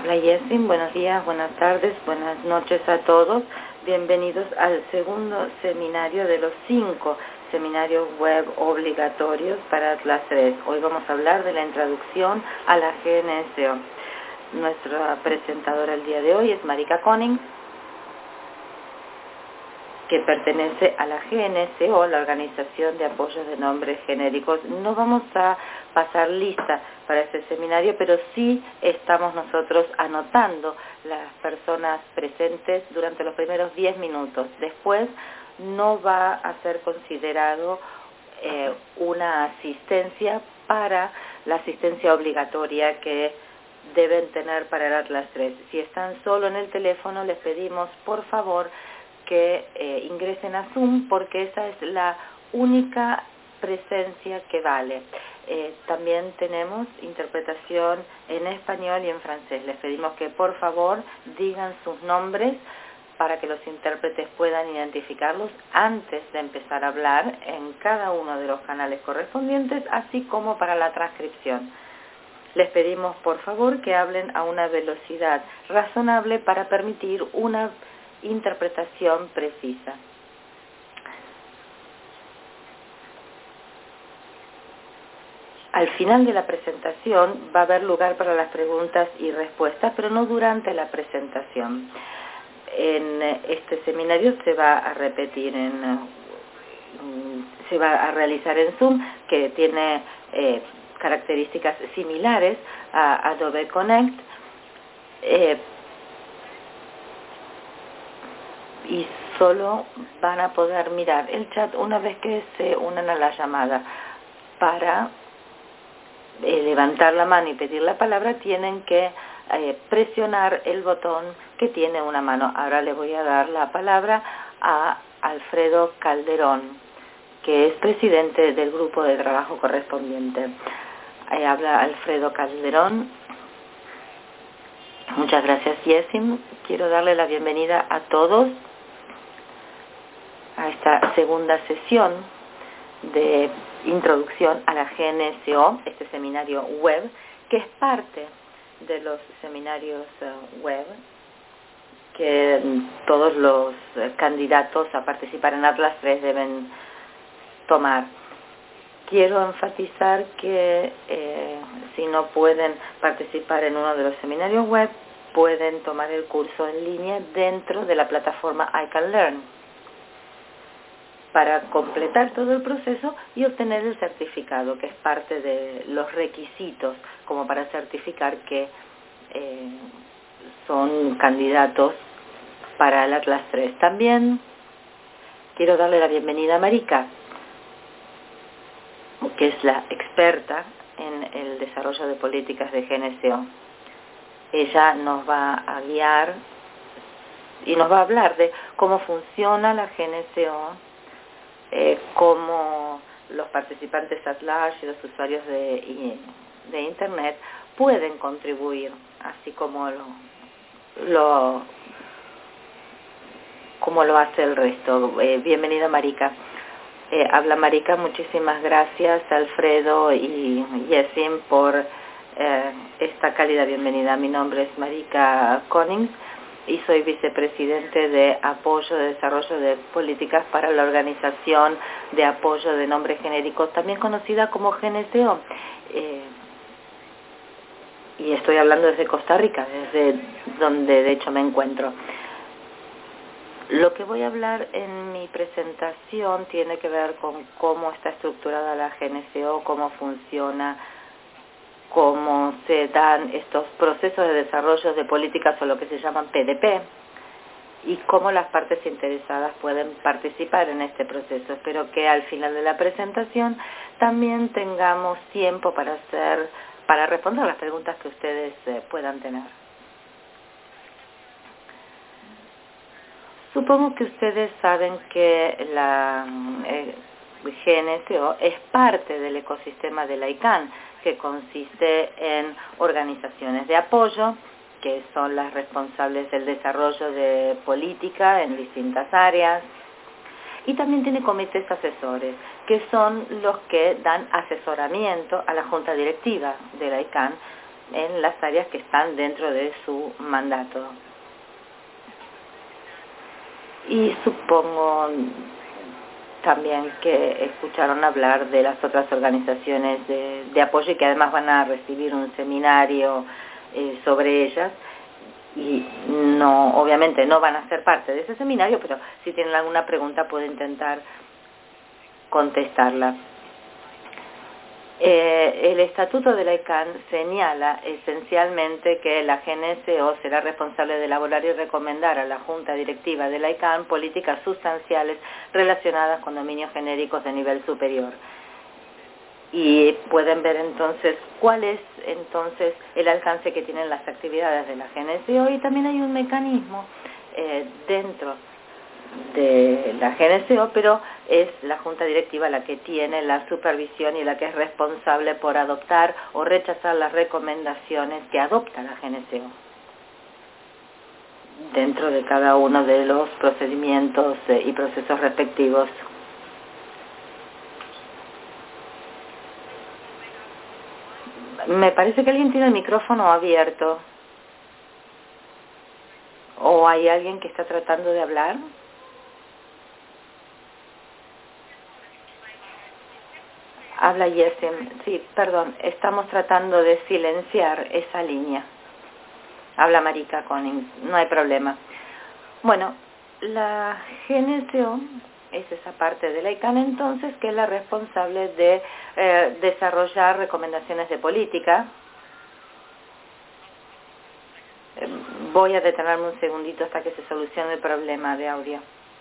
Habla Yesin, buenos días, buenas tardes, buenas noches a todos. Bienvenidos al segundo seminario de los 5 seminarios web obligatorios para Atlas 3. Hoy vamos a hablar de la introducción a la GNSO. Nuestra presentadora el día de hoy es Marika Koning, que pertenece a la GNSO, la Organización de Apoyos de Nombres Genéricos. No vamos a pasar lista para este seminario, pero sí estamos nosotros anotando las personas presentes durante los primeros 10 minutos. Después no va a ser considerado una asistencia para la asistencia obligatoria que deben tener para el Atlas 3. Si están solo en el teléfono, les pedimos, por favor, que ingresen a Zoom, porque esa es la única presencia que vale. También tenemos interpretación en español y en francés. Les pedimos que por favor digan sus nombres para que los intérpretes puedan identificarlos antes de empezar a hablar en cada uno de los canales correspondientes, así como para la transcripción. Les pedimos por favor que hablen a una velocidad razonable para permitir una interpretación precisa. Al final de la presentación va a haber lugar para las preguntas y respuestas, pero no durante la presentación. En este seminario se va a repetir, se va a realizar en Zoom, que tiene características similares a Adobe Connect. Y solo van a poder mirar el chat una vez que se unan a la llamada. Para levantar la mano y pedir la palabra tienen que presionar el botón que tiene una mano. Ahora le voy a dar la palabra a Alfredo Calderón, que es presidente del grupo de trabajo correspondiente. Habla Alfredo Calderón. Muchas gracias, Yesim. Quiero darle la bienvenida a todos a esta segunda sesión de introducción a la GNSO, este seminario web, que es parte de los seminarios web que todos los candidatos a participar en Atlas 3 deben tomar. Quiero enfatizar que si no pueden participar en uno de los seminarios web, pueden tomar el curso en línea dentro de la plataforma I Can Learn, para completar todo el proceso y obtener el certificado, que es parte de los requisitos como para certificar que son candidatos para el Atlas 3. También quiero darle la bienvenida a Marika, que es la experta en el desarrollo de políticas de GNSO. Ella nos va a guiar y nos va a hablar de cómo funciona la GNSO, cómo los participantes Atlas y los usuarios de Internet pueden contribuir, así como lo hace el resto. Bienvenida, Marika. Habla Marika. Muchísimas gracias, Alfredo y Yesim, por esta cálida bienvenida. Mi nombre es Marika Koning y soy vicepresidente de apoyo de desarrollo de políticas para la Organización de Apoyo de Nombres Genéricos, también conocida como GNSO. Y estoy hablando desde Costa Rica, desde donde de hecho me encuentro. Lo que voy a hablar en mi presentación tiene que ver con cómo está estructurada la GNSO, cómo funciona, cómo se dan estos procesos de desarrollo de políticas o lo que se llaman PDP, y cómo las partes interesadas pueden participar en este proceso. Espero que al final de la presentación también tengamos tiempo para responder las preguntas que ustedes puedan tener. Supongo que ustedes saben que la GNSO es parte del ecosistema de la ICANN, que consiste en organizaciones de apoyo, que son las responsables del desarrollo de política en distintas áreas, y también tiene comités asesores, que son los que dan asesoramiento a la junta directiva de la ICANN en las áreas que están dentro de su mandato. Y supongo también que escucharon hablar de las otras organizaciones de apoyo y que además van a recibir un seminario sobre ellas. Y no, obviamente no van a ser parte de ese seminario, pero si tienen alguna pregunta pueden intentar contestarla. El estatuto de la ICANN señala esencialmente que la GNSO será responsable de elaborar y recomendar a la Junta Directiva de la ICANN políticas sustanciales relacionadas con dominios genéricos de nivel superior. Y pueden ver entonces cuál es entonces el alcance que tienen las actividades de la GNSO, y también hay un mecanismo dentro de la GNSO, pero es la Junta Directiva la que tiene la supervisión y la que es responsable por adoptar o rechazar las recomendaciones que adopta la GNSO dentro de cada uno de los procedimientos y procesos respectivos. Me parece que alguien tiene el micrófono abierto. ¿O hay alguien que está tratando de hablar? Habla Yesim. Sí, perdón, estamos tratando de silenciar esa línea. Habla Marika Koning, no hay problema. Bueno, la GNSO es esa parte de la ICANN entonces que es la responsable de desarrollar recomendaciones de política. Voy a detenerme un segundito hasta que se solucione el problema de audio.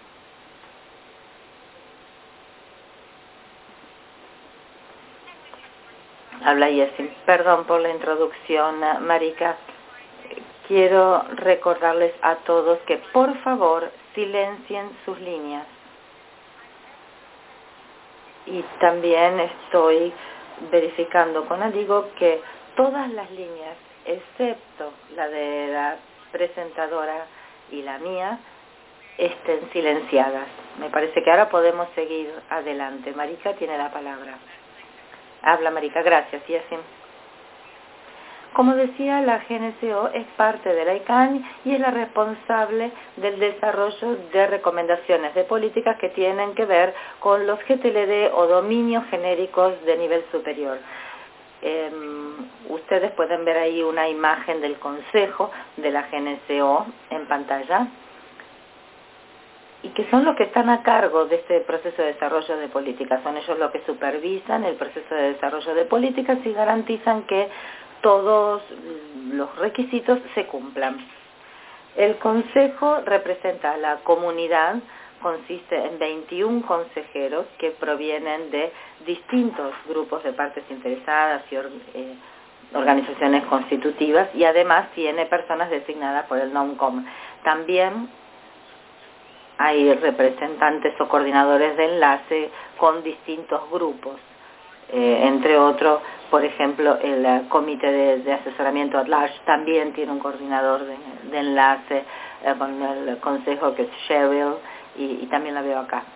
Habla Yesim. Perdón por la introducción, Marika. Quiero recordarles a todos que por favor silencien sus líneas. Y también estoy verificando con Aligo que todas las líneas, excepto la de la presentadora y la mía, estén silenciadas. Me parece que ahora podemos seguir adelante. Marika tiene la palabra. Habla Marika, gracias. Yesim. Como decía, la GNSO es parte de la ICANN y es la responsable del desarrollo de recomendaciones de políticas que tienen que ver con los GTLD o dominios genéricos de nivel superior. Ustedes pueden ver ahí una imagen del Consejo de la GNSO en pantalla, y que son los que están a cargo de este proceso de desarrollo de políticas. Son ellos los que supervisan el proceso de desarrollo de políticas y garantizan que todos los requisitos se cumplan. El Consejo representa a la comunidad, consiste en 21 consejeros que provienen de distintos grupos de partes interesadas y organizaciones constitutivas, y además tiene personas designadas por el NOMCOM. También hay representantes o coordinadores de enlace con distintos grupos, entre otros, por ejemplo, el Comité de Asesoramiento at Large también tiene un coordinador de enlace con el Consejo, que es Cheryl, y también la veo acá.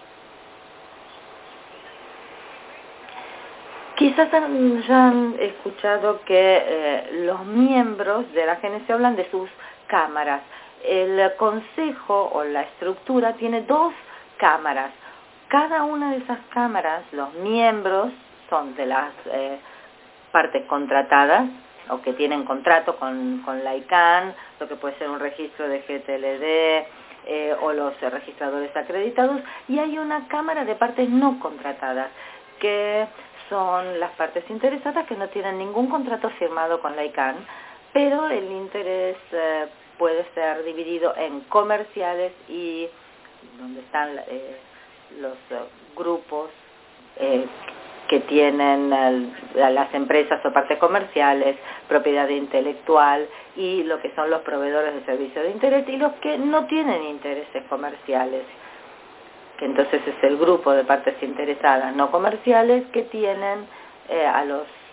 Quizás ya han escuchado que los miembros de la GNSO hablan de sus cámaras. El consejo o la estructura tiene 2 cámaras. Cada una de esas cámaras, los miembros son de las partes contratadas o que tienen contrato con la ICANN, lo que puede ser un registro de GTLD o los registradores acreditados, y hay una cámara de partes no contratadas, que son las partes interesadas que no tienen ningún contrato firmado con la ICANN, pero el interés puede ser dividido en comerciales y donde están los grupos que tienen las empresas o partes comerciales, propiedad intelectual, y lo que son los proveedores de servicios de interés y los que no tienen intereses comerciales, que entonces es el grupo de partes interesadas no comerciales que tienen a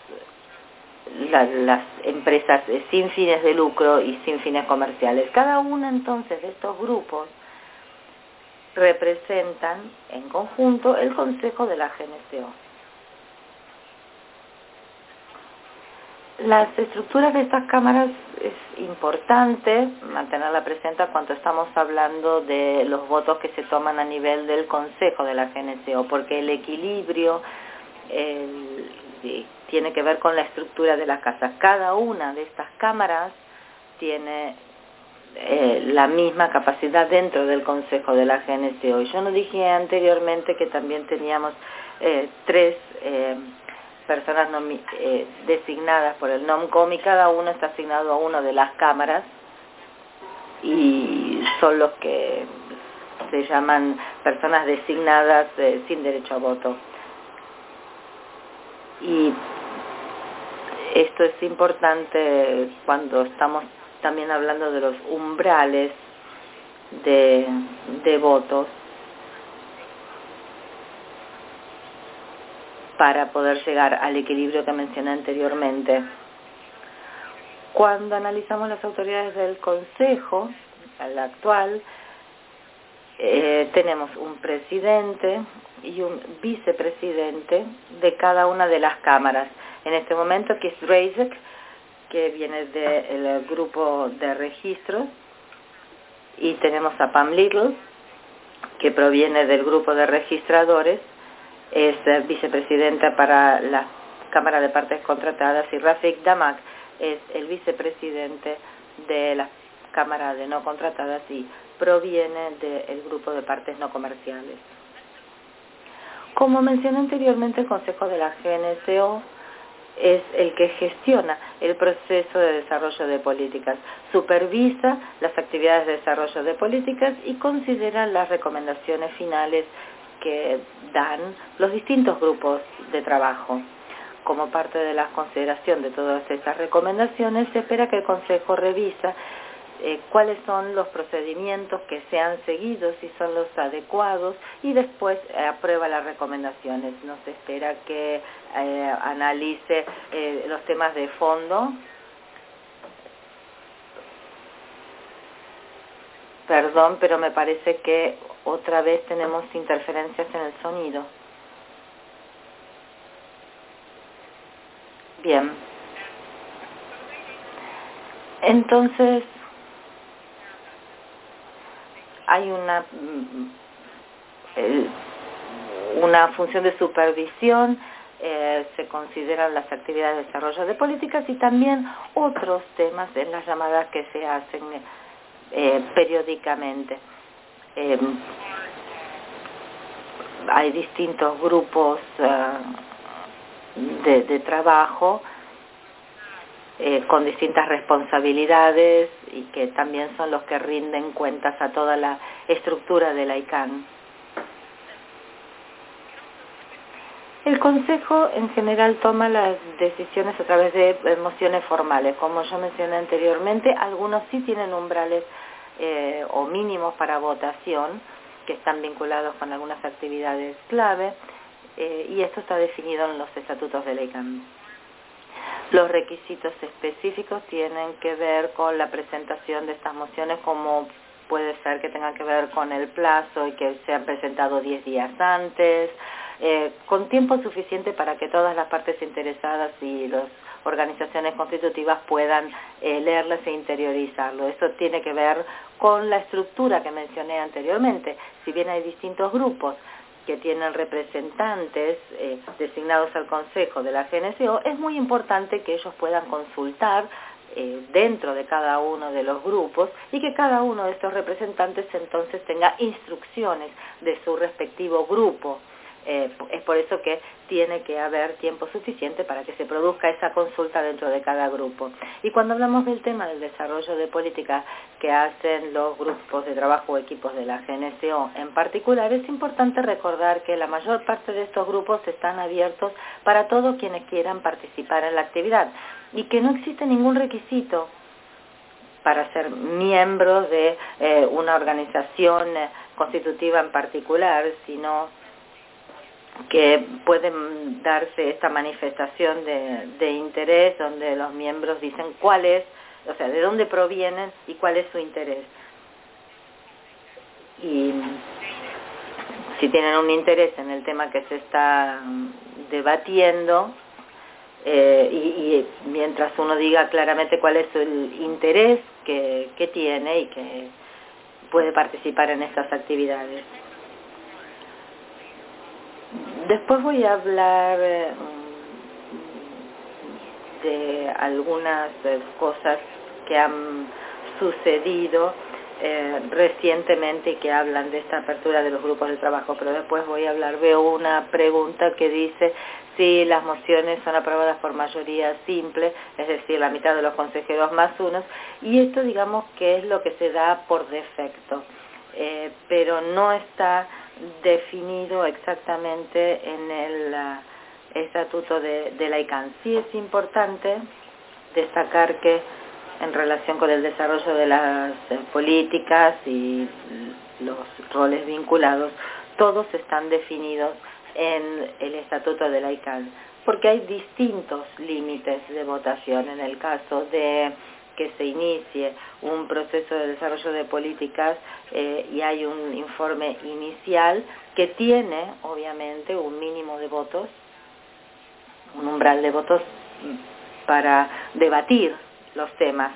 las empresas sin fines de lucro y sin fines comerciales. Cada uno entonces de estos grupos representan en conjunto el Consejo de la GNSO. Las estructuras de estas cámaras es importante mantenerla presente cuando estamos hablando de los votos que se toman a nivel del Consejo de la GNCO, porque el equilibrio tiene que ver con la estructura de las casas. Cada una de estas cámaras tiene la misma capacidad dentro del Consejo de la GNCO. Y yo no dije anteriormente que también teníamos tres personas designadas por el NOMCOM, y cada uno está asignado a una de las cámaras y son los que se llaman personas designadas sin derecho a voto. Y esto es importante cuando estamos también hablando de los umbrales de votos para poder llegar al equilibrio que mencioné anteriormente. Cuando analizamos las autoridades del Consejo, el actual, tenemos un presidente y un vicepresidente de cada una de las cámaras. En este momento, Keith Drazek, que viene del grupo de registros, y tenemos a Pam Little, que proviene del grupo de registradores, es vicepresidenta para la Cámara de Partes Contratadas, y Rafik Damak es el vicepresidente de la Cámara de No Contratadas y proviene del grupo de partes no comerciales. Como mencioné anteriormente, el Consejo de la GNCO es el que gestiona el proceso de desarrollo de políticas, supervisa las actividades de desarrollo de políticas y considera las recomendaciones finales que dan los distintos grupos de trabajo. Como parte de la consideración de todas estas recomendaciones, se espera que el Consejo revisa cuáles son los procedimientos que se han seguido, si son los adecuados, y después aprueba las recomendaciones. No se espera que analice los temas de fondo. Perdón, pero me parece que otra vez tenemos interferencias en el sonido. Bien. Entonces, hay una función de supervisión, se consideran las actividades de desarrollo de políticas y también otros temas en las llamadas que se hacen periódicamente. Hay distintos grupos de trabajo con distintas responsabilidades y que también son los que rinden cuentas a toda la estructura de la ICANN. El Consejo en general toma las decisiones a través de mociones formales. Como yo mencioné anteriormente, algunos sí tienen umbrales o mínimos para votación, que están vinculados con algunas actividades clave, y esto está definido en los estatutos de la ICANN. Los requisitos específicos tienen que ver con la presentación de estas mociones, como puede ser que tengan que ver con el plazo y que sean presentados 10 días antes, con tiempo suficiente para que todas las partes interesadas y las organizaciones constitutivas puedan leerlas e interiorizarlo. Eso tiene que ver con la estructura que mencioné anteriormente. Si bien hay distintos grupos que tienen representantes designados al Consejo de la GNCO, es muy importante que ellos puedan consultar dentro de cada uno de los grupos y que cada uno de estos representantes entonces tenga instrucciones de su respectivo grupo. Es por eso que tiene que haber tiempo suficiente para que se produzca esa consulta dentro de cada grupo. Y cuando hablamos del tema del desarrollo de política que hacen los grupos de trabajo o equipos de la GNCO en particular, es importante recordar que la mayor parte de estos grupos están abiertos para todos quienes quieran participar en la actividad y que no existe ningún requisito para ser miembros de una organización constitutiva en particular, sino que pueden darse esta manifestación de interés donde los miembros dicen cuál es, o sea, de dónde provienen y cuál es su interés. Y si tienen un interés en el tema que se está debatiendo, y mientras uno diga claramente cuál es el interés que tiene y que puede participar en estas actividades. Después voy a hablar de algunas cosas que han sucedido recientemente y que hablan de esta apertura de los grupos de trabajo, pero después voy a hablar, veo una pregunta que dice si las mociones son aprobadas por mayoría simple, es decir, la mitad de los consejeros más unos, y esto digamos que es lo que se da por defecto, pero no está definido exactamente en el estatuto de la ICANN. Sí es importante destacar que en relación con el desarrollo de las políticas y los roles vinculados, todos están definidos en el estatuto de la ICANN, porque hay distintos límites de votación. En el caso de que se inicie un proceso de desarrollo de políticas y hay un informe inicial que tiene, obviamente, un mínimo de votos, un umbral de votos para debatir los temas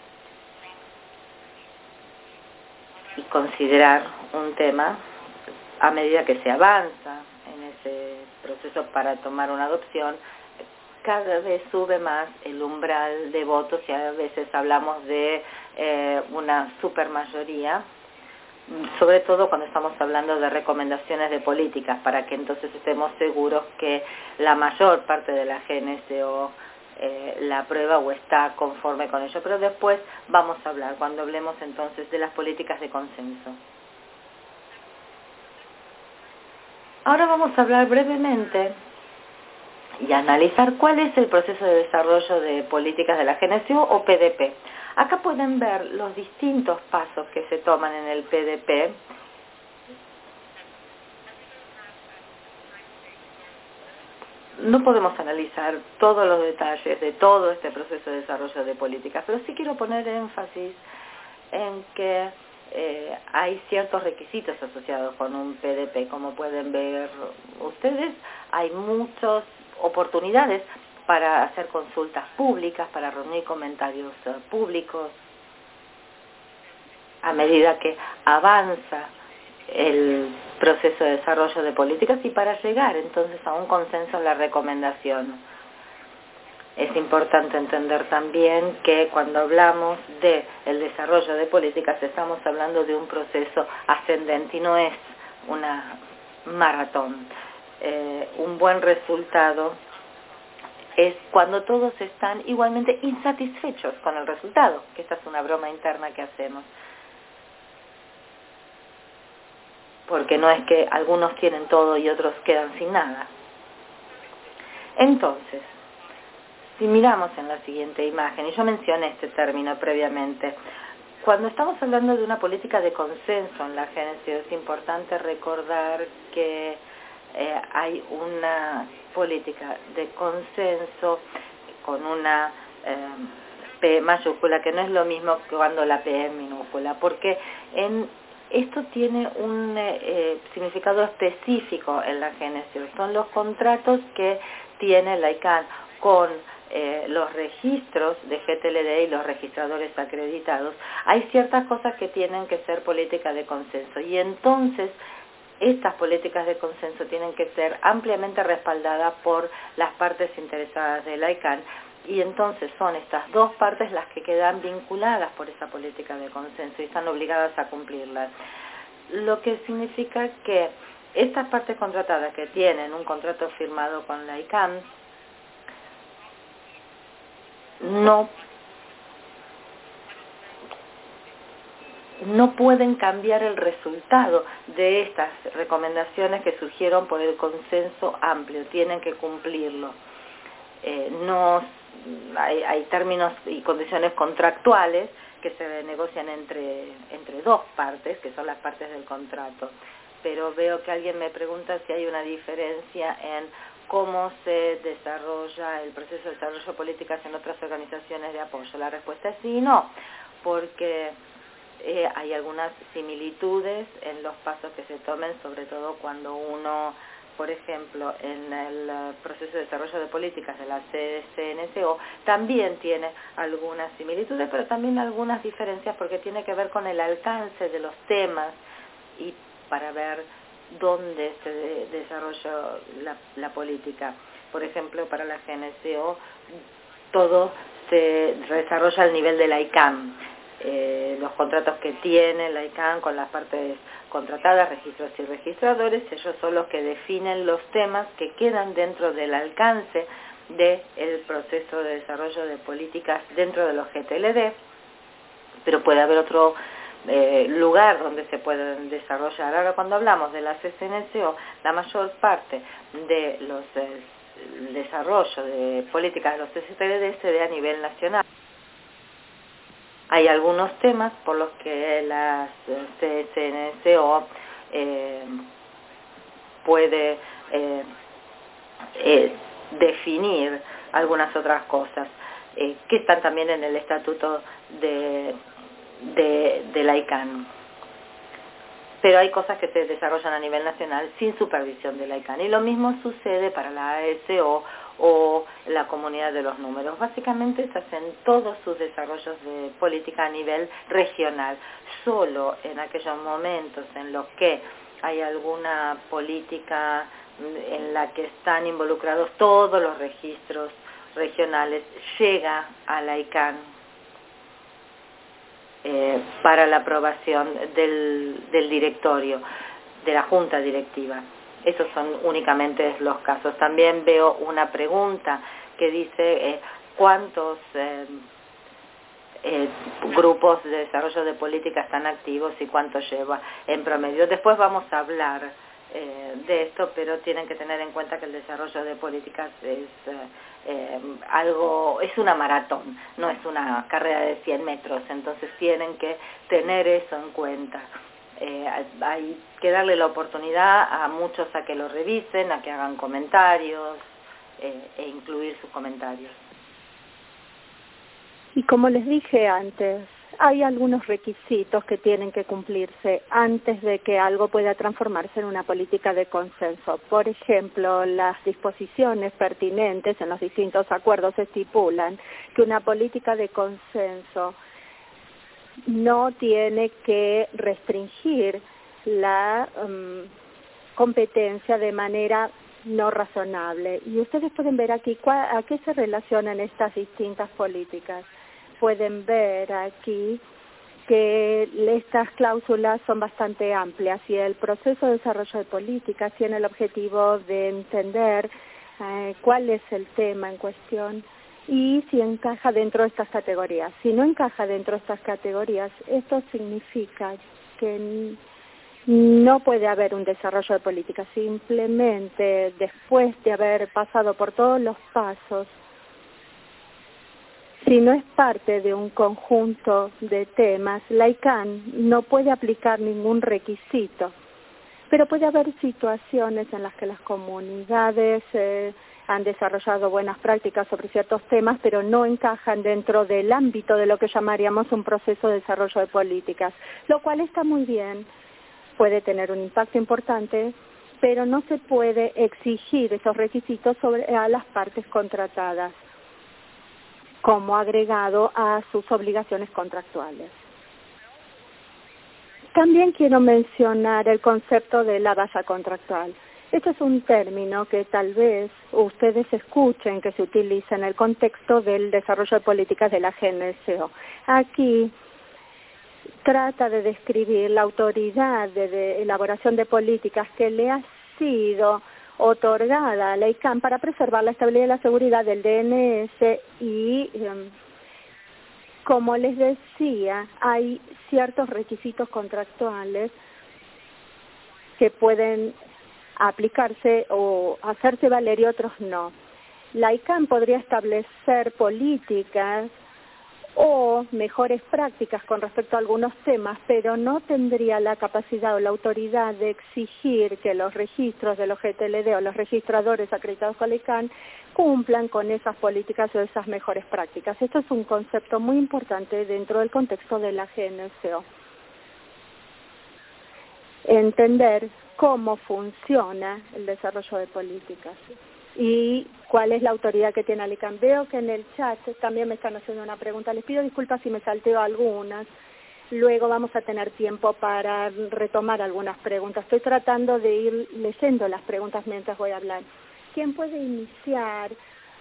y considerar un tema a medida que se avanza en ese proceso para tomar una adopción. Cada vez sube más el umbral de votos y a veces hablamos de una supermayoría, sobre todo cuando estamos hablando de recomendaciones de políticas, para que entonces estemos seguros que la mayor parte de la GNSO la aprueba o está conforme con ello. Pero después vamos a hablar, cuando hablemos entonces de las políticas de consenso. Ahora vamos a hablar brevemente y analizar cuál es el proceso de desarrollo de políticas de la GNSO o PDP. Acá pueden ver los distintos pasos que se toman en el PDP. No podemos analizar todos los detalles de todo este proceso de desarrollo de políticas, pero sí quiero poner énfasis en que hay ciertos requisitos asociados con un PDP. Como pueden ver ustedes, hay muchas oportunidades para hacer consultas públicas, para reunir comentarios públicos a medida que avanza el proceso de desarrollo de políticas y para llegar entonces a un consenso en la recomendación. Es importante entender también que cuando hablamos del desarrollo de políticas estamos hablando de un proceso ascendente y no es una maratón. Un buen resultado es cuando todos están igualmente insatisfechos con el resultado, que esta es una broma interna que hacemos. Porque no es que algunos tienen todo y otros quedan sin nada. Entonces, si miramos en la siguiente imagen, y yo mencioné este término previamente, cuando estamos hablando de una política de consenso en la GNSO, es importante recordar que hay una política de consenso con una P mayúscula, que no es lo mismo que cuando la P es minúscula, porque esto tiene un significado específico en la GNSO. Son los contratos que tiene la ICANN con los registros de GTLD y los registradores acreditados. Hay ciertas cosas que tienen que ser política de consenso y entonces estas políticas de consenso tienen que ser ampliamente respaldadas por las partes interesadas de la ICANN. Y entonces son estas dos partes las que quedan vinculadas por esa política de consenso y están obligadas a cumplirlas. Lo que significa que estas partes contratadas que tienen un contrato firmado con la ICANN no pueden cambiar el resultado de estas recomendaciones que surgieron por el consenso amplio, tienen que cumplirlo. Hay términos y condiciones contractuales que se negocian entre dos partes, que son las partes del contrato. Pero veo que alguien me pregunta si hay una diferencia en cómo se desarrolla el proceso de desarrollo de políticas en otras organizaciones de apoyo. La respuesta es sí y no, porque hay algunas similitudes en los pasos que se tomen, sobre todo cuando uno por ejemplo, en el proceso de desarrollo de políticas de la CNSO, también tiene algunas similitudes, pero también algunas diferencias porque tiene que ver con el alcance de los temas y para ver dónde se desarrolla la política. Por ejemplo, para la GNSO todo se desarrolla al nivel de la ICANN. Los contratos que tiene la ICANN con las partes contratadas, registros y registradores, ellos son los que definen los temas que quedan dentro del alcance del proceso de desarrollo de políticas dentro de los GTLD, pero puede haber otro lugar donde se pueden desarrollar. Ahora, cuando hablamos de la CNSO, la mayor parte de los desarrollo de políticas de los GTLD se ve a nivel nacional. Hay algunos temas por los que la CNSO puede definir algunas otras cosas que están también en el estatuto de la ICANN. Pero hay cosas que se desarrollan a nivel nacional sin supervisión de la ICANN. Y lo mismo sucede para la ASO o la comunidad de los números. Básicamente se hacen todos sus desarrollos de política a nivel regional. Solo en aquellos momentos en los que hay alguna política en la que están involucrados todos los registros regionales, llega a la ICANN para la aprobación del directorio, de la junta directiva. Esos son únicamente los casos. También veo una pregunta que dice cuántos grupos de desarrollo de política están activos y cuánto lleva en promedio. Después vamos a hablar de esto, pero tienen que tener en cuenta que el desarrollo de políticas es es una maratón, no es una carrera de 100 metros, entonces tienen que tener eso en cuenta. Hay que darle la oportunidad a muchos a que lo revisen, a que hagan comentarios e incluir sus comentarios. Y como les dije antes, hay algunos requisitos que tienen que cumplirse antes de que algo pueda transformarse en una política de consenso. Por ejemplo, las disposiciones pertinentes en los distintos acuerdos estipulan que una política de consenso no tiene que restringir la competencia de manera no razonable. Y ustedes pueden ver aquí a qué se relacionan estas distintas políticas. Pueden ver aquí que estas cláusulas son bastante amplias y el proceso de desarrollo de políticas tiene el objetivo de entender cuál es el tema en cuestión y si encaja dentro de estas categorías. Si no encaja dentro de estas categorías, esto significa que no puede haber un desarrollo de política. Simplemente después de haber pasado por todos los pasos, si no es parte de un conjunto de temas, la ICANN no puede aplicar ningún requisito, pero puede haber situaciones en las que las comunidades han desarrollado buenas prácticas sobre ciertos temas, pero no encajan dentro del ámbito de lo que llamaríamos un proceso de desarrollo de políticas, lo cual está muy bien, puede tener un impacto importante, pero no se puede exigir esos requisitos a las partes contratadas como agregado a sus obligaciones contractuales. También quiero mencionar el concepto de la base contractual. Este es un término que tal vez ustedes escuchen que se utiliza en el contexto del desarrollo de políticas de la GNSO. Aquí trata de describir la autoridad de elaboración de políticas que le ha sido otorgada a la ICANN para preservar la estabilidad y la seguridad del DNS y, como les decía, hay ciertos requisitos contractuales que pueden aplicarse o hacerse valer y otros no. La ICANN podría establecer políticas o mejores prácticas con respecto a algunos temas, pero no tendría la capacidad o la autoridad de exigir que los registros de los GTLD o los registradores acreditados con la ICANN cumplan con esas políticas o esas mejores prácticas. Esto es un concepto muy importante dentro del contexto de la GNSO. Entender cómo funciona el desarrollo de políticas y cuál es la autoridad que tiene ALICAN. Veo que en el chat también me están haciendo una pregunta. Les pido disculpas si me salteo algunas. Luego vamos a tener tiempo para retomar algunas preguntas. Estoy tratando de ir leyendo las preguntas mientras voy a hablar. ¿Quién puede iniciar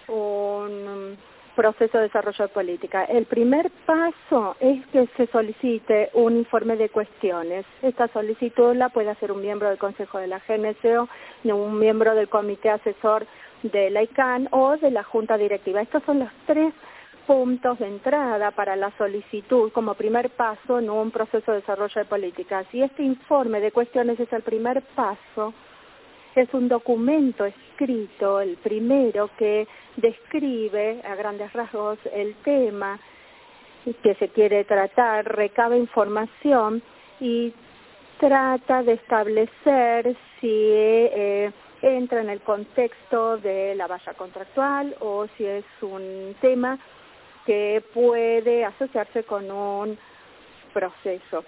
un proceso de desarrollo de política? El primer paso es que se solicite un informe de cuestiones. Esta solicitud la puede hacer un miembro del Consejo de la GNCO, un miembro del Comité Asesor de la ICANN o de la Junta Directiva. Estos son los 3 puntos de entrada para la solicitud como primer paso en un proceso de desarrollo de políticas. Y este informe de cuestiones es el primer paso. Es un documento escrito, el primero, que describe a grandes rasgos el tema que se quiere tratar, recaba información y trata de establecer si entra en el contexto de la valla contractual o si es un tema que puede asociarse con un proceso.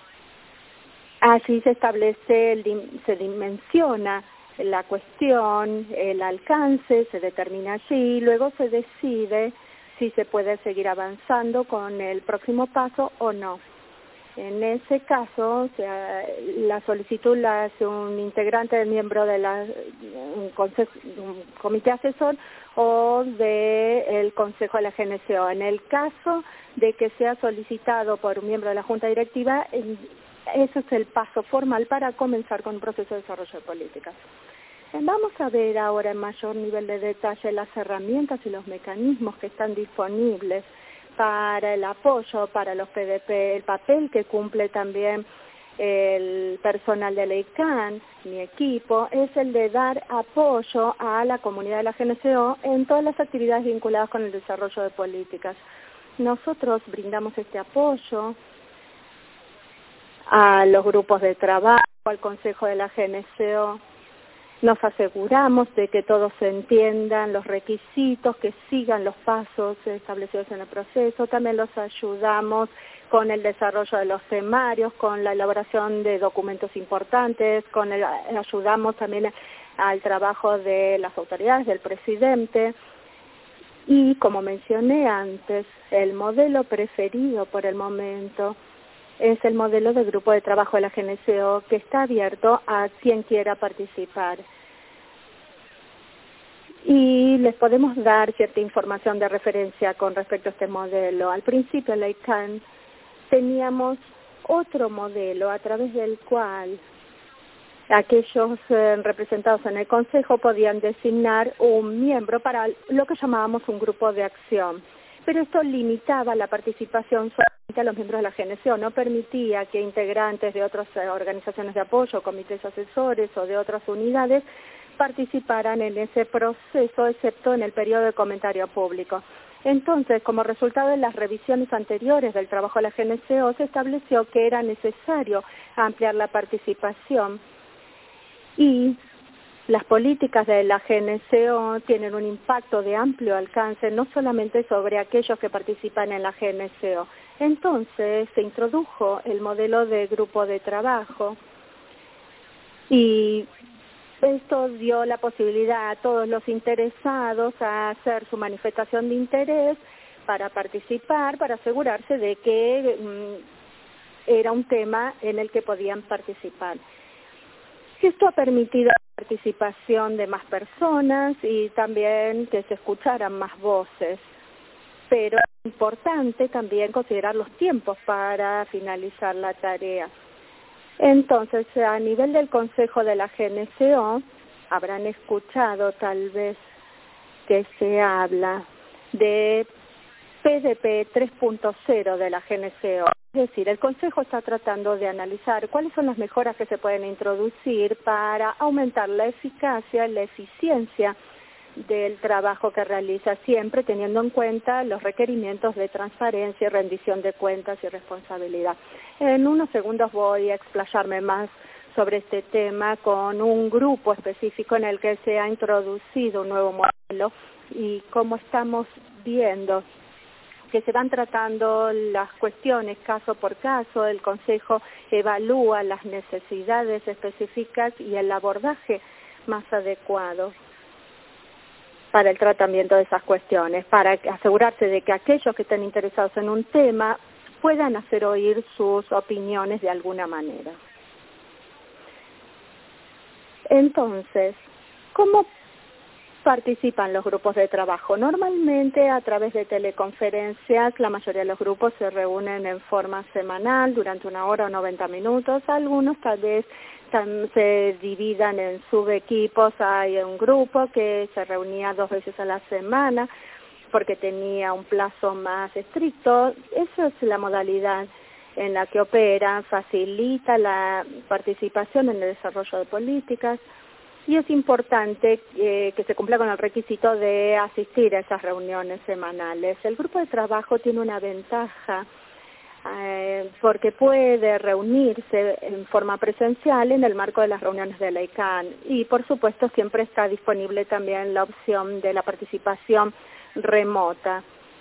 Así se establece, se dimensiona la cuestión, el alcance, se determina allí y luego se decide si se puede seguir avanzando con el próximo paso o no. En ese caso, la solicitud la hace un integrante del miembro de un comité asesor o del Consejo de la GNCO. En el caso de que sea solicitado por un miembro de la Junta Directiva, ese es el paso formal para comenzar con un proceso de desarrollo de políticas. Vamos a ver ahora en mayor nivel de detalle las herramientas y los mecanismos que están disponibles para el apoyo, para los PDP, el papel que cumple también el personal de la ICANN, mi equipo, es el de dar apoyo a la comunidad de la GNCO en todas las actividades vinculadas con el desarrollo de políticas. Nosotros brindamos este apoyo a los grupos de trabajo, al Consejo de la GNCO. Nos aseguramos de que todos entiendan los requisitos, que sigan los pasos establecidos en el proceso. También los ayudamos con el desarrollo de los temarios, con la elaboración de documentos importantes, ayudamos también al trabajo de las autoridades, del presidente. Y como mencioné antes, el modelo preferido por el momento es el modelo de grupo de trabajo de la GNCO, que está abierto a quien quiera participar. Y les podemos dar cierta información de referencia con respecto a este modelo. Al principio en la ICANN teníamos otro modelo a través del cual aquellos representados en el Consejo podían designar un miembro para lo que llamábamos un grupo de acción. Pero esto limitaba la participación solamente a los miembros de la GNCO, no permitía que integrantes de otras organizaciones de apoyo, comités asesores o de otras unidades participaran en ese proceso, excepto en el periodo de comentario público. Entonces, como resultado de las revisiones anteriores del trabajo de la GNCO, se estableció que era necesario ampliar la participación y las políticas de la GNCO tienen un impacto de amplio alcance, no solamente sobre aquellos que participan en la GNCO. Entonces se introdujo el modelo de grupo de trabajo y esto dio la posibilidad a todos los interesados a hacer su manifestación de interés para participar, para asegurarse de que era un tema en el que podían participar. Esto ha permitido la participación de más personas y también que se escucharan más voces, pero es importante también considerar los tiempos para finalizar la tarea. Entonces, a nivel del Consejo de la GNCO, habrán escuchado tal vez que se habla de PDP 3.0 de la GNCO. Es decir, el Consejo está tratando de analizar cuáles son las mejoras que se pueden introducir para aumentar la eficacia y la eficiencia del trabajo que realiza, siempre teniendo en cuenta los requerimientos de transparencia, rendición de cuentas y responsabilidad. En unos segundos voy a explayarme más sobre este tema con un grupo específico en el que se ha introducido un nuevo modelo y como estamos viendo que se van tratando las cuestiones caso por caso. El Consejo evalúa las necesidades específicas y el abordaje más adecuado para el tratamiento de esas cuestiones, para asegurarse de que aquellos que estén interesados en un tema puedan hacer oír sus opiniones de alguna manera. Entonces, ¿cómo participan los grupos de trabajo? Normalmente a través de teleconferencias. La mayoría de los grupos se reúnen en forma semanal durante 1 hora o 90 minutos. Algunos tal vez se dividan en subequipos. Hay un grupo que se reunía 2 veces a la semana porque tenía un plazo más estricto. Esa es la modalidad en la que opera, facilita la participación en el desarrollo de políticas. Y es importante que se cumpla con el requisito de asistir a esas reuniones semanales. El grupo de trabajo tiene una ventaja porque puede reunirse en forma presencial en el marco de las reuniones de la ICANN. Y por supuesto siempre está disponible también la opción de la participación remota.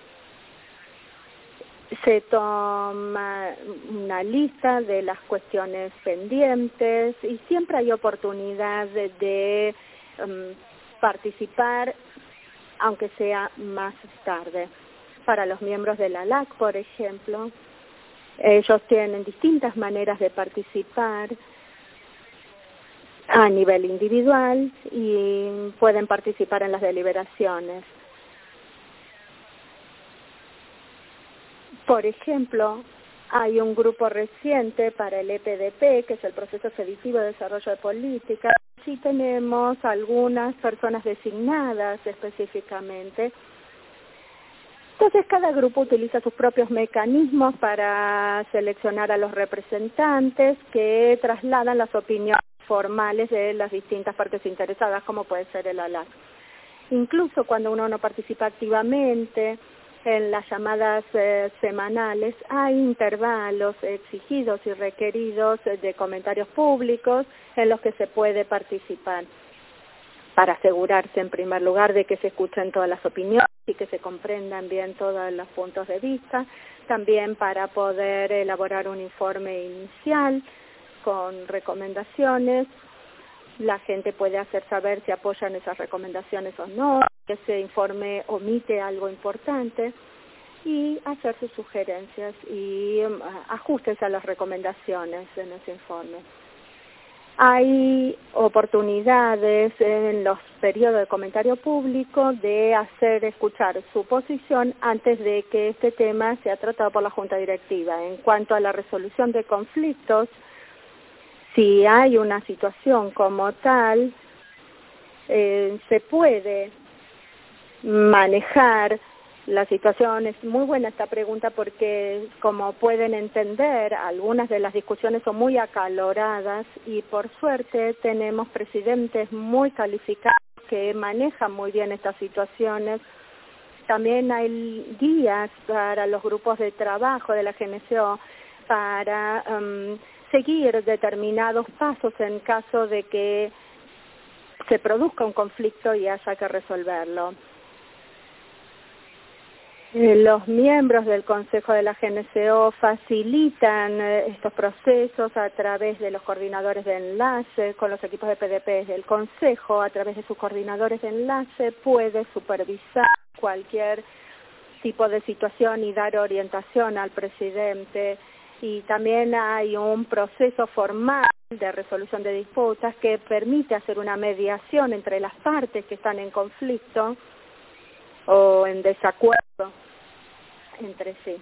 Se toma una lista de las cuestiones pendientes y siempre hay oportunidad de participar, aunque sea más tarde. Para los miembros de la LAC, por ejemplo, ellos tienen distintas maneras de participar a nivel individual y pueden participar en las deliberaciones. Por ejemplo, hay un grupo reciente para el EPDP, que es el Proceso Expeditivo de Desarrollo de Política. Sí tenemos algunas personas designadas específicamente. Entonces, cada grupo utiliza sus propios mecanismos para seleccionar a los representantes que trasladan las opiniones formales de las distintas partes interesadas, como puede ser el ALAC. Incluso cuando uno no participa activamente en las llamadas semanales, hay intervalos exigidos y requeridos de comentarios públicos en los que se puede participar para asegurarse en primer lugar de que se escuchen todas las opiniones y que se comprendan bien todos los puntos de vista, también para poder elaborar un informe inicial con recomendaciones. La gente puede hacer saber si apoyan esas recomendaciones o no, que ese informe omite algo importante y hacer sus sugerencias y ajustes a las recomendaciones en ese informe. Hay oportunidades en los periodos de comentario público de hacer escuchar su posición antes de que este tema sea tratado por la Junta Directiva. En cuanto a la resolución de conflictos, si hay una situación como tal, se puede manejar la situación. Es muy buena esta pregunta porque, como pueden entender, algunas de las discusiones son muy acaloradas y por suerte tenemos presidentes muy calificados que manejan muy bien estas situaciones. También hay guías para los grupos de trabajo de la GNCO para seguir determinados pasos en caso de que se produzca un conflicto y haya que resolverlo. Los miembros del Consejo de la GNCO facilitan estos procesos a través de los coordinadores de enlace con los equipos de PDP. El Consejo, a través de sus coordinadores de enlace, puede supervisar cualquier tipo de situación y dar orientación al presidente. Y también hay un proceso formal de resolución de disputas que permite hacer una mediación entre las partes que están en conflicto o en desacuerdo entre sí.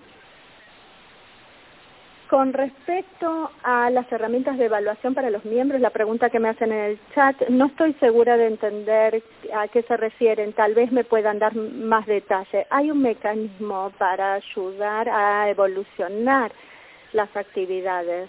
Con respecto a las herramientas de evaluación para los miembros, la pregunta que me hacen en el chat, no estoy segura de entender a qué se refieren, tal vez me puedan dar más detalle. Hay un mecanismo para ayudar a evolucionar las actividades.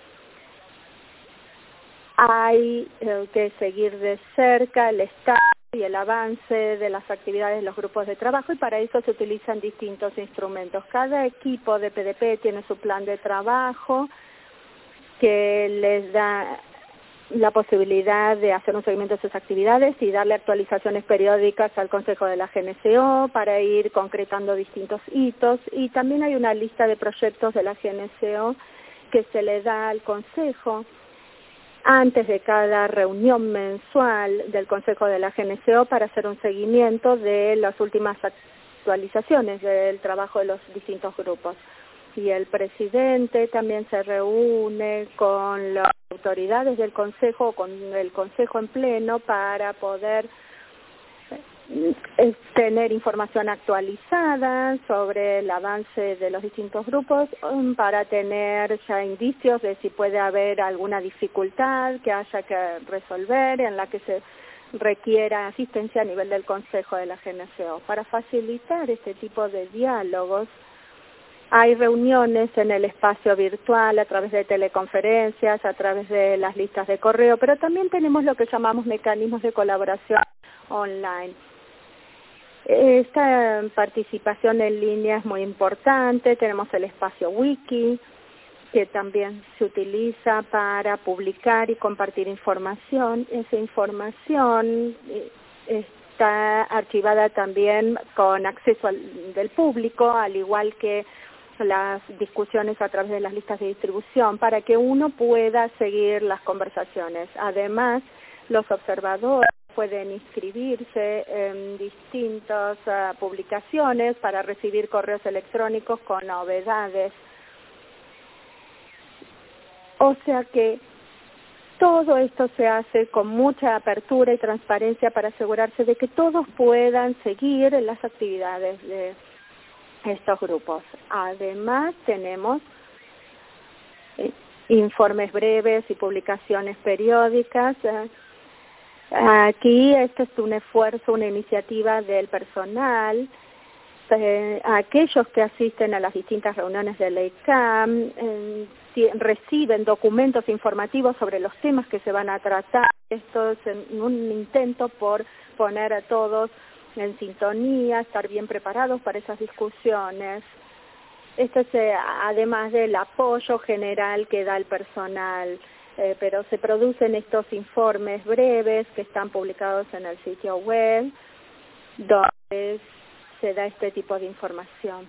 Hay que seguir de cerca el estado y el avance de las actividades de los grupos de trabajo y para eso se utilizan distintos instrumentos. Cada equipo de PDP tiene su plan de trabajo que les da la posibilidad de hacer un seguimiento de sus actividades y darle actualizaciones periódicas al Consejo de la GNCO para ir concretando distintos hitos. Y también hay una lista de proyectos de la GNCO que se le da al Consejo antes de cada reunión mensual del Consejo de la GNCO para hacer un seguimiento de las últimas actualizaciones del trabajo de los distintos grupos. Y el presidente también se reúne con las autoridades del Consejo, con el Consejo en pleno, para poder tener información actualizada sobre el avance de los distintos grupos, para tener ya indicios de si puede haber alguna dificultad que haya que resolver, en la que se requiera asistencia a nivel del Consejo de la GNCO. Para facilitar este tipo de diálogos, hay reuniones en el espacio virtual a través de teleconferencias, a través de las listas de correo, pero también tenemos lo que llamamos mecanismos de colaboración online. Esta participación en línea es muy importante. Tenemos el espacio wiki, que también se utiliza para publicar y compartir información. Esa información está archivada también con acceso del público, al igual que las discusiones a través de las listas de distribución, para que uno pueda seguir las conversaciones. Además, los observadores pueden inscribirse en distintas publicaciones para recibir correos electrónicos con novedades. O sea que todo esto se hace con mucha apertura y transparencia para asegurarse de que todos puedan seguir las actividades de estos grupos. Además, tenemos informes breves y publicaciones periódicas. Aquí esto es un esfuerzo, una iniciativa del personal. Aquellos que asisten a las distintas reuniones de la ICAM reciben documentos informativos sobre los temas que se van a tratar. Esto es un intento por poner a todos en sintonía, estar bien preparados para esas discusiones. Esto es además del apoyo general que da el personal, pero se producen estos informes breves que están publicados en el sitio web, donde se da este tipo de información.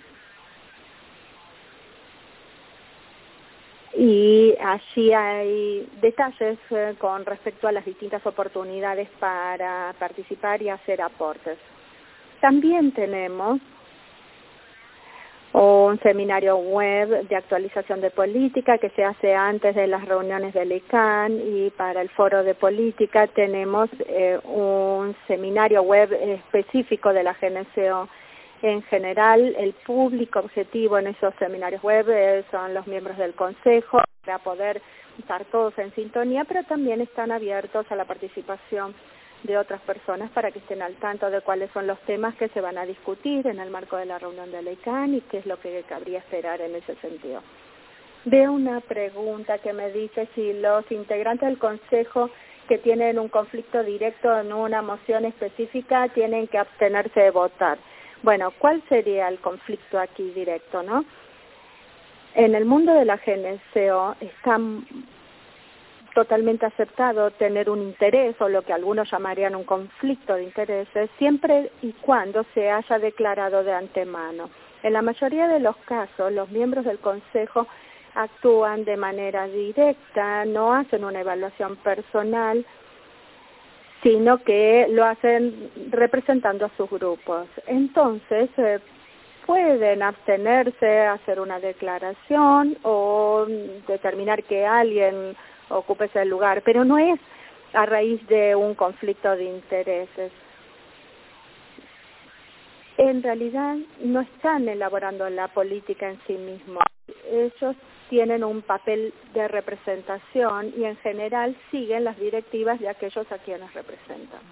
Y allí hay detalles con respecto a las distintas oportunidades para participar y hacer aportes. También tenemos un seminario web de actualización de política que se hace antes de las reuniones del ICANN, y para el foro de política tenemos un seminario web específico de la GNCO. En general, el público objetivo en esos seminarios web son los miembros del Consejo, para poder estar todos en sintonía, pero también están abiertos a la participación de otras personas para que estén al tanto de cuáles son los temas que se van a discutir en el marco de la reunión de la ICANN y qué es lo que cabría esperar en ese sentido. Veo una pregunta que me dice si los integrantes del Consejo que tienen un conflicto directo en una moción específica tienen que abstenerse de votar. Bueno, ¿cuál sería el conflicto aquí directo, no? En el mundo de la GNCO está totalmente aceptado tener un interés, o lo que algunos llamarían un conflicto de intereses, siempre y cuando se haya declarado de antemano. En la mayoría de los casos, los miembros del Consejo actúan de manera directa, no hacen una evaluación personal, sino que lo hacen representando a sus grupos. Entonces, pueden abstenerse, hacer una declaración o determinar que alguien ocupe ese lugar, pero no es a raíz de un conflicto de intereses. En realidad no están elaborando la política en sí mismos. Ellos tienen un papel de representación y en general siguen las directivas de aquellos a quienes representan.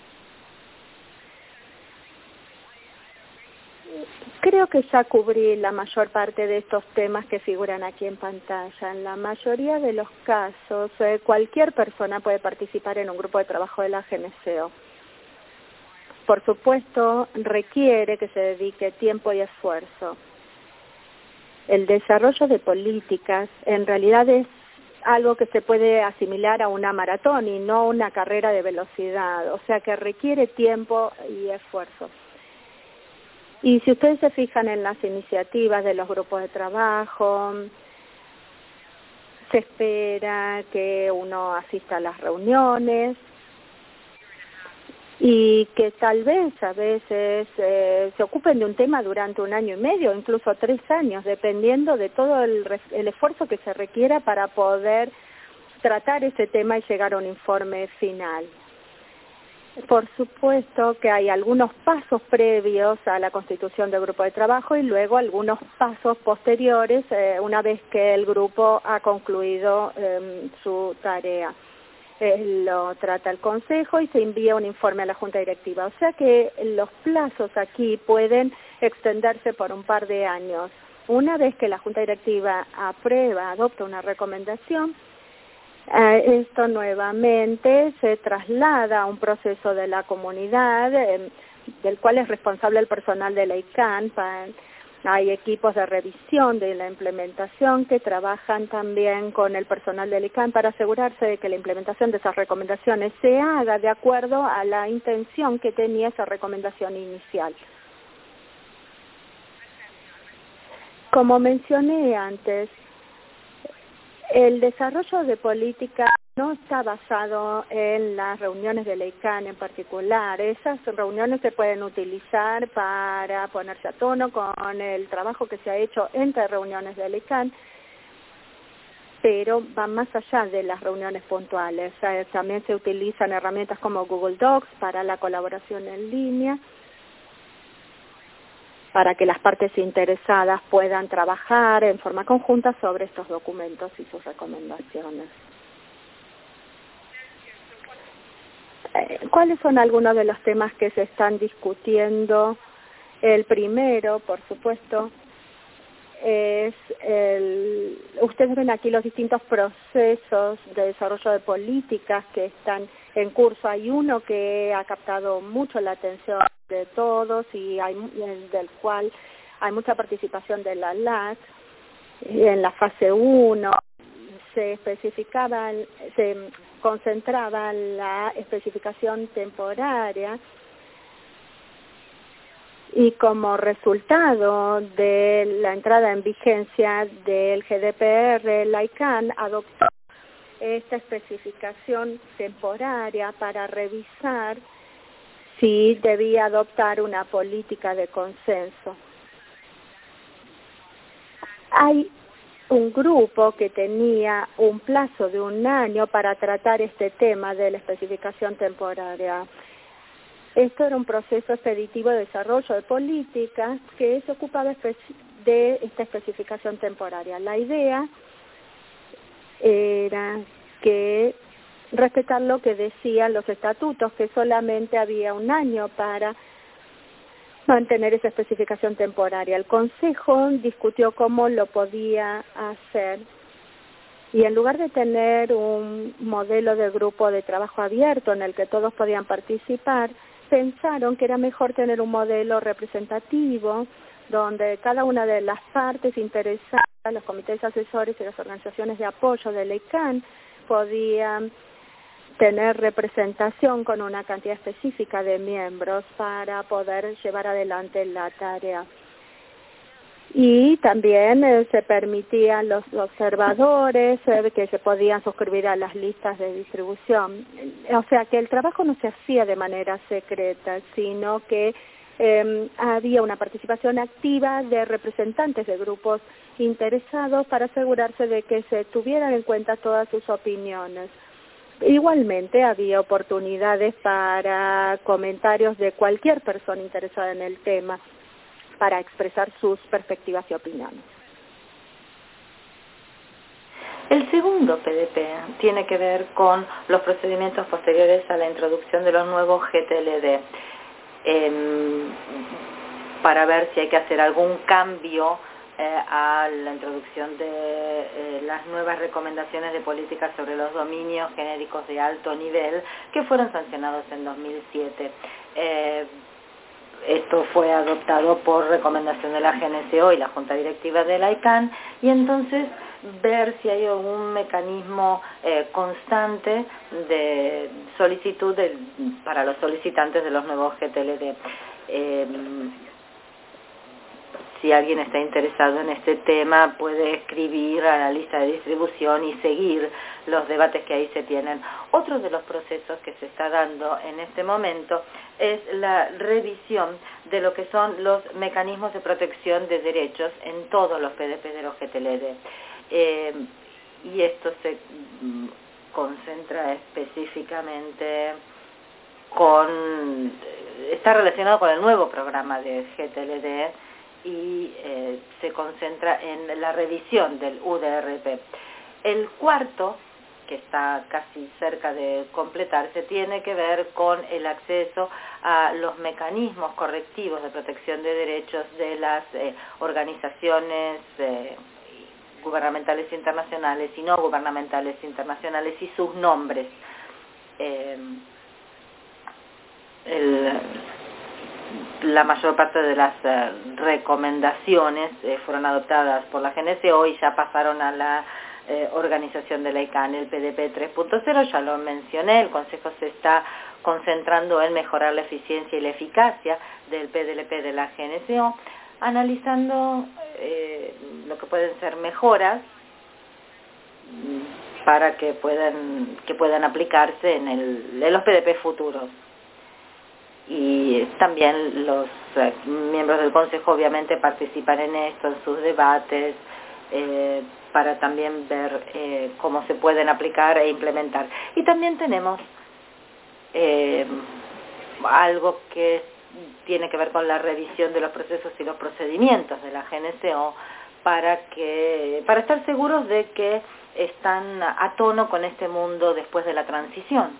Creo que ya cubrí la mayor parte de estos temas que figuran aquí en pantalla. En la mayoría de los casos, cualquier persona puede participar en un grupo de trabajo de la GNCO. Por supuesto, requiere que se dedique tiempo y esfuerzo. El desarrollo de políticas en realidad es algo que se puede asimilar a una maratón y no una carrera de velocidad, o sea que requiere tiempo y esfuerzo. Y si ustedes se fijan en las iniciativas de los grupos de trabajo, se espera que uno asista a las reuniones y que tal vez a veces se ocupen de un tema durante 1 año y medio, incluso 3 años, dependiendo de todo el esfuerzo que se requiera para poder tratar ese tema y llegar a un informe final. Por supuesto que hay algunos pasos previos a la constitución del grupo de trabajo y luego algunos pasos posteriores una vez que el grupo ha concluido su tarea. Lo trata el Consejo y se envía un informe a la Junta Directiva. O sea que los plazos aquí pueden extenderse por un par de años. Una vez que la Junta Directiva adopta una recomendación, esto nuevamente se traslada a un proceso de la comunidad, del cual es responsable el personal de la ICANN. Hay equipos de revisión de la implementación que trabajan también con el personal del ICANN para asegurarse de que la implementación de esas recomendaciones se haga de acuerdo a la intención que tenía esa recomendación inicial. Como mencioné antes, el desarrollo de política no está basado en las reuniones de la ICANN en particular. Esas reuniones se pueden utilizar para ponerse a tono con el trabajo que se ha hecho entre reuniones de la ICANN, pero van más allá de las reuniones puntuales. También se utilizan herramientas como Google Docs para la colaboración en línea, para que las partes interesadas puedan trabajar en forma conjunta sobre estos documentos y sus recomendaciones. ¿Cuáles son algunos de los temas que se están discutiendo? El primero, por supuesto, es ustedes ven aquí los distintos procesos de desarrollo de políticas que están en curso. Hay uno que ha captado mucho la atención de todos y del cual hay mucha participación de la LAC. En la fase 1 se concentraba la especificación temporaria y como resultado de la entrada en vigencia del GDPR, la ICANN adoptó esta especificación temporaria para revisar si debía adoptar una política de consenso. Hay un grupo que tenía un plazo de 1 año para tratar este tema de la especificación temporaria. Esto era un proceso expeditivo de desarrollo de políticas que se ocupaba de esta especificación temporaria. La idea era que respetar lo que decían los estatutos, que solamente había 1 año para mantener esa especificación temporaria. El Consejo discutió cómo lo podía hacer y en lugar de tener un modelo de grupo de trabajo abierto en el que todos podían participar, pensaron que era mejor tener un modelo representativo donde cada una de las partes interesadas, los comités asesores y las organizaciones de apoyo de la ICANN podían tener representación con una cantidad específica de miembros para poder llevar adelante la tarea. Y también se permitían los observadores que se podían suscribir a las listas de distribución. O sea que el trabajo no se hacía de manera secreta, sino que había una participación activa de representantes de grupos interesados para asegurarse de que se tuvieran en cuenta todas sus opiniones. Igualmente había oportunidades para comentarios de cualquier persona interesada en el tema para expresar sus perspectivas y opiniones. El segundo PDP tiene que ver con los procedimientos posteriores a la introducción de los nuevos GTLD, para ver si hay que hacer algún cambio a la introducción de las nuevas recomendaciones de políticas sobre los dominios genéricos de alto nivel que fueron sancionados en 2007. Esto fue adoptado por recomendación de la GNCO y la Junta Directiva de la ICANN, y entonces ver si hay algún mecanismo constante de solicitud para los solicitantes de los nuevos GTLD. Si alguien está interesado en este tema, puede escribir a la lista de distribución y seguir los debates que ahí se tienen. Otro de los procesos que se está dando en este momento es la revisión de lo que son los mecanismos de protección de derechos en todos los PDP de los GTLD. Y esto se concentra específicamente está relacionado con el nuevo programa de GTLD, y se concentra en la revisión del UDRP. El cuarto, que está casi cerca de completarse, tiene que ver con el acceso a los mecanismos correctivos de protección de derechos de las organizaciones gubernamentales internacionales y no gubernamentales internacionales y sus nombres. La mayor parte de las recomendaciones fueron adoptadas por la GNCO y ya pasaron a la organización de la ICANN. El PDP 3.0, ya lo mencioné, el Consejo se está concentrando en mejorar la eficiencia y la eficacia del PDLP de la GNCO, analizando lo que pueden ser mejoras para que puedan aplicarse en los PDP futuros. Y también los miembros del Consejo obviamente participan en esto, en sus debates, para también ver cómo se pueden aplicar e implementar. Y también tenemos algo que tiene que ver con la revisión de los procesos y los procedimientos de la GNCO para estar seguros de que están a tono con este mundo después de la transición.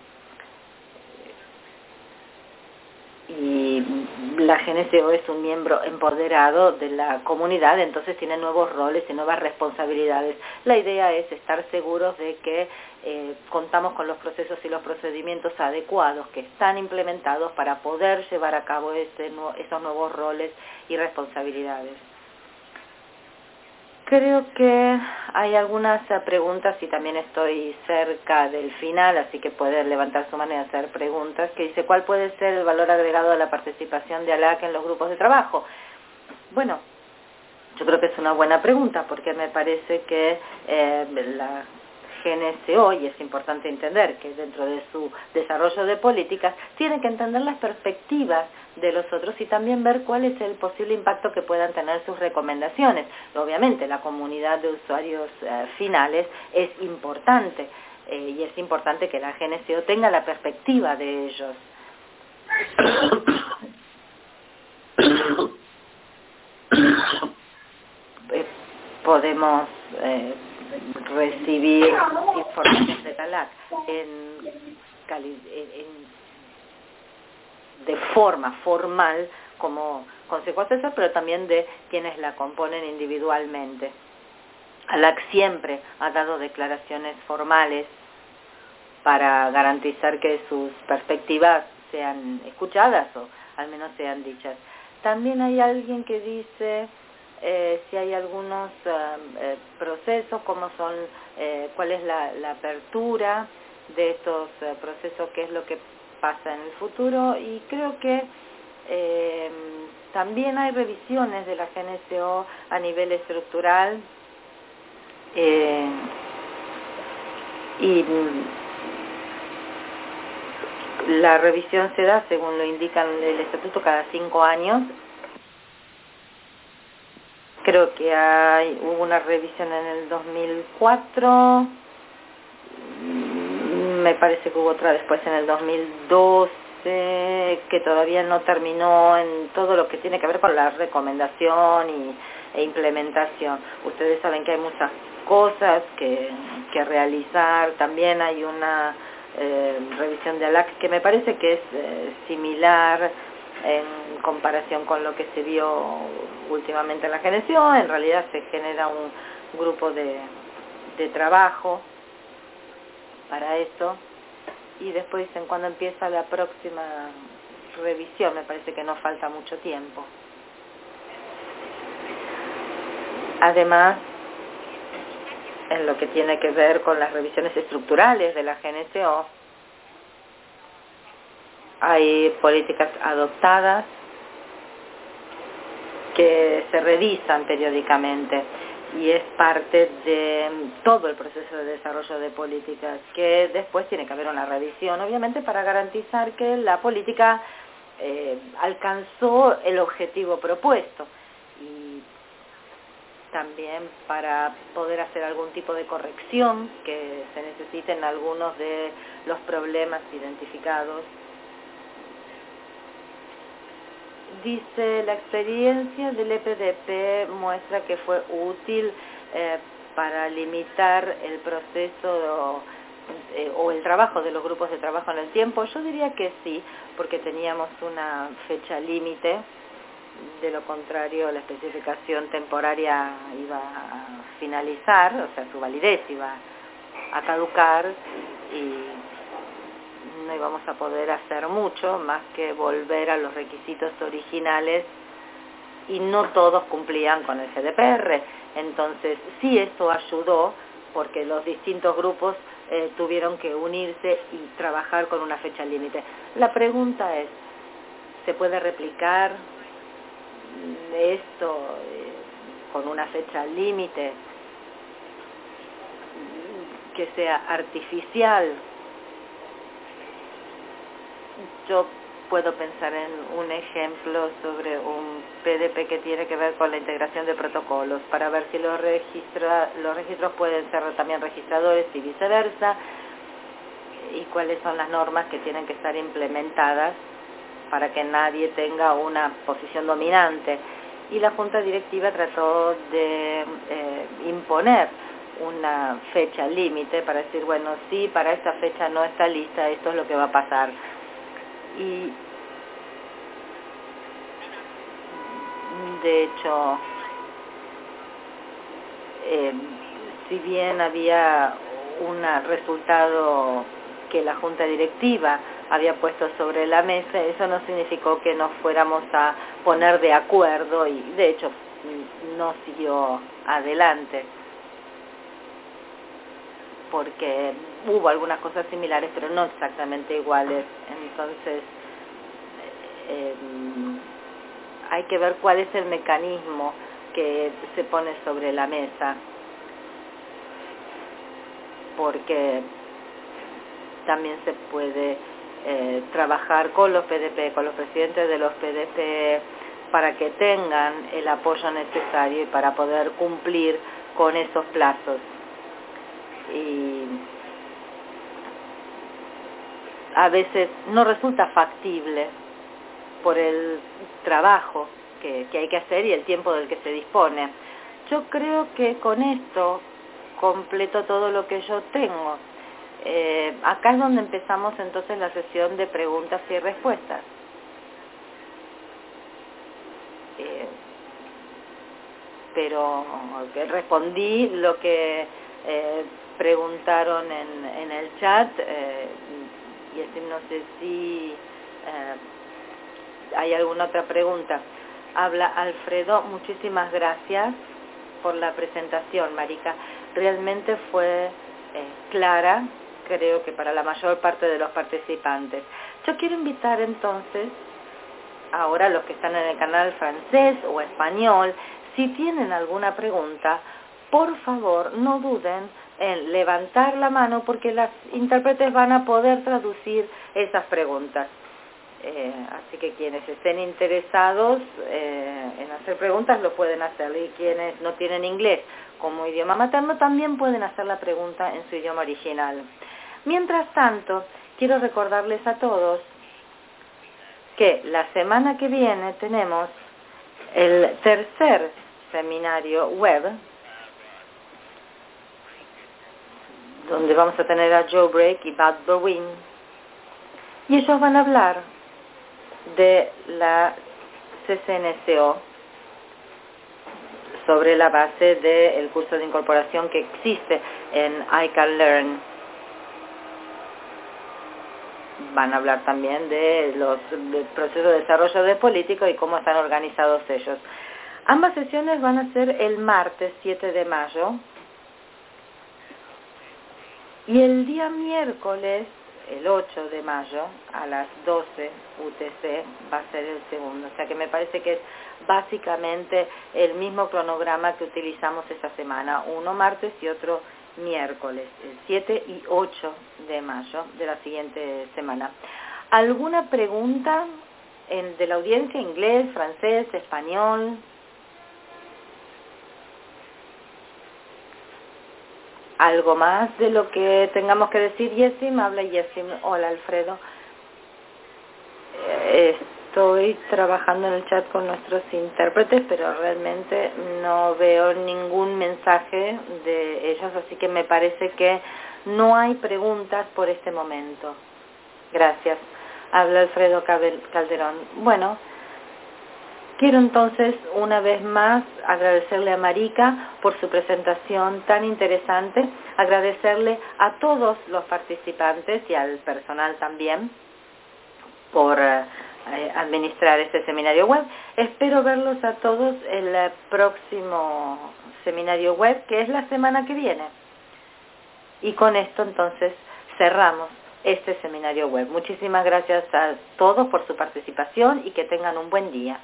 Y la GNCO es un miembro empoderado de la comunidad, entonces tiene nuevos roles y nuevas responsabilidades. La idea es estar seguros de que contamos con los procesos y los procedimientos adecuados que están implementados para poder llevar a cabo esos nuevos roles y responsabilidades. Creo que hay algunas preguntas y también estoy cerca del final, así que pueden levantar su mano y hacer preguntas, que dice, ¿cuál puede ser el valor agregado de la participación de ALAC en los grupos de trabajo? Bueno, yo creo que es una buena pregunta porque me parece que la GNCO, y es importante entender que dentro de su desarrollo de políticas, tiene que entender las perspectivas de los otros y también ver cuál es el posible impacto que puedan tener sus recomendaciones. Obviamente la comunidad de usuarios finales es importante y es importante que la GNCO tenga la perspectiva de ellos. Podemos recibir información de TALAC de forma formal como consejo asesor, pero también de quienes la componen individualmente. ALAC siempre ha dado declaraciones formales para garantizar que sus perspectivas sean escuchadas o al menos sean dichas. También hay alguien que dice si hay algunos procesos, cómo son, cuál es la apertura de estos procesos, qué es lo que pasa en el futuro, y creo que también hay revisiones de la GNCO a nivel estructural y la revisión se da, según lo indica el estatuto, cada 5 años. Creo que hubo una revisión en el 2004, me parece que hubo otra después en el 2012, que todavía no terminó en todo lo que tiene que ver con la recomendación e implementación. Ustedes saben que hay muchas cosas que realizar. También hay una revisión de ALAC que me parece que es similar en comparación con lo que se vio últimamente en la GNCO. En realidad se genera un grupo de trabajo para eso, y después dicen cuando empieza la próxima revisión. Me parece que no falta mucho tiempo. Además, en lo que tiene que ver con las revisiones estructurales de la GNCO. Hay políticas adoptadas que se revisan periódicamente y es parte de todo el proceso de desarrollo de políticas, que después tiene que haber una revisión, obviamente, para garantizar que la política alcanzó el objetivo propuesto y también para poder hacer algún tipo de corrección que se necesite en algunos de los problemas identificados. Dice, la experiencia del EPDP muestra que fue útil para limitar el proceso o el trabajo de los grupos de trabajo en el tiempo. Yo diría que sí, porque teníamos una fecha límite. De lo contrario, la especificación temporaria iba a finalizar, o sea, su validez iba a caducar y no íbamos a poder hacer mucho más que volver a los requisitos originales y no todos cumplían con el GDPR. Entonces, sí, esto ayudó porque los distintos grupos tuvieron que unirse y trabajar con una fecha límite. La pregunta es, ¿se puede replicar esto con una fecha límite que sea artificial? Yo puedo pensar en un ejemplo sobre un PDP que tiene que ver con la integración de protocolos para ver si los registros pueden ser también registradores y viceversa, y cuáles son las normas que tienen que estar implementadas para que nadie tenga una posición dominante. Y la Junta Directiva trató de imponer una fecha límite para decir, bueno, sí, para esta fecha no está lista, esto es lo que va a pasar. Y de hecho, si bien había un resultado que la Junta Directiva había puesto sobre la mesa, eso no significó que nos fuéramos a poner de acuerdo y de hecho no siguió adelante porque hubo algunas cosas similares pero no exactamente iguales. Entonces hay que ver cuál es el mecanismo que se pone sobre la mesa, porque también se puede trabajar con los PDP, con los presidentes de los PDP, para que tengan el apoyo necesario y para poder cumplir con esos plazos. Y a veces no resulta factible por el trabajo que hay que hacer y el tiempo del que se dispone. Yo creo que con esto completo todo lo que yo tengo. Acá es donde empezamos entonces la sesión de preguntas y respuestas. Pero respondí lo que preguntaron en el chat y no sé si hay alguna otra pregunta. Habla Alfredo, muchísimas gracias por la presentación, Marica. Realmente fue clara, creo que para la mayor parte de los participantes. Yo quiero invitar entonces ahora a los que están en el canal francés o español, si tienen alguna pregunta, por favor no duden en levantar la mano porque las intérpretes van a poder traducir esas preguntas. Así que quienes estén interesados en hacer preguntas lo pueden hacer, y quienes no tienen inglés como idioma materno también pueden hacer la pregunta en su idioma original. Mientras tanto, quiero recordarles a todos que la semana que viene tenemos el tercer seminario web, donde vamos a tener a Joe Break y Bad Berwin, y ellos van a hablar de la CCNCO sobre la base del curso de incorporación que existe en I Can Learn. Van a hablar también del proceso de desarrollo de político y cómo están organizados ellos. Ambas sesiones van a ser el martes 7 de mayo Y el día miércoles, el 8 de mayo, a las 12 UTC, va a ser el segundo. O sea que me parece que es básicamente el mismo cronograma que utilizamos esa semana, uno martes y otro miércoles, el 7 y 8 de mayo de la siguiente semana. ¿Alguna pregunta de la audiencia? ¿Inglés, francés, español? ¿Algo más de lo que tengamos que decir? Yesim, habla Yesim. Hola, Alfredo. Estoy trabajando en el chat con nuestros intérpretes, pero realmente no veo ningún mensaje de ellos, así que me parece que no hay preguntas por este momento. Gracias. Habla Alfredo Calderón. Bueno, quiero entonces una vez más agradecerle a Marika por su presentación tan interesante, agradecerle a todos los participantes y al personal también por administrar este seminario web. Espero verlos a todos en el próximo seminario web, que es la semana que viene. Y con esto entonces cerramos este seminario web. Muchísimas gracias a todos por su participación y que tengan un buen día.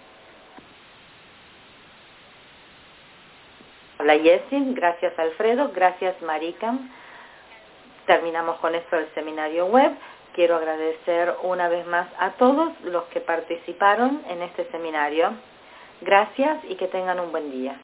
Hola Yesim, gracias Alfredo, gracias Marika. Terminamos con esto el seminario web. Quiero agradecer una vez más a todos los que participaron en este seminario. Gracias y que tengan un buen día.